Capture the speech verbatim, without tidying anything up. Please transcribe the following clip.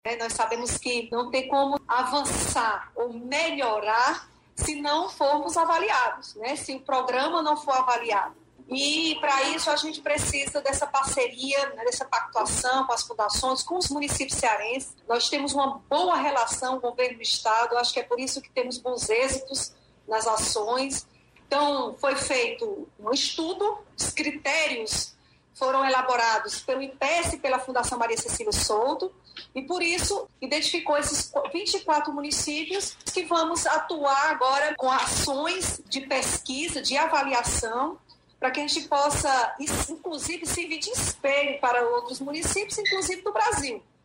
Nós sabemos que não tem como avançar ou melhorar se não formos avaliados, né? Se o programa não for avaliado. E, para isso, a gente precisa dessa parceria, né, dessa pactuação com as fundações, com os municípios cearenses. Nós temos uma boa relação com o governo do Estado, acho que é por isso que temos bons êxitos nas ações. Então, foi feito um estudo, os critérios foram elaborados pelo I P E S e pela Fundação Maria Cecília Souto, e, por isso, identificou esses vinte e quatro municípios que vamos atuar agora com ações de pesquisa, de avaliação, para que a gente possa, inclusive, servir de espelho para outros municípios, inclusive do Brasil.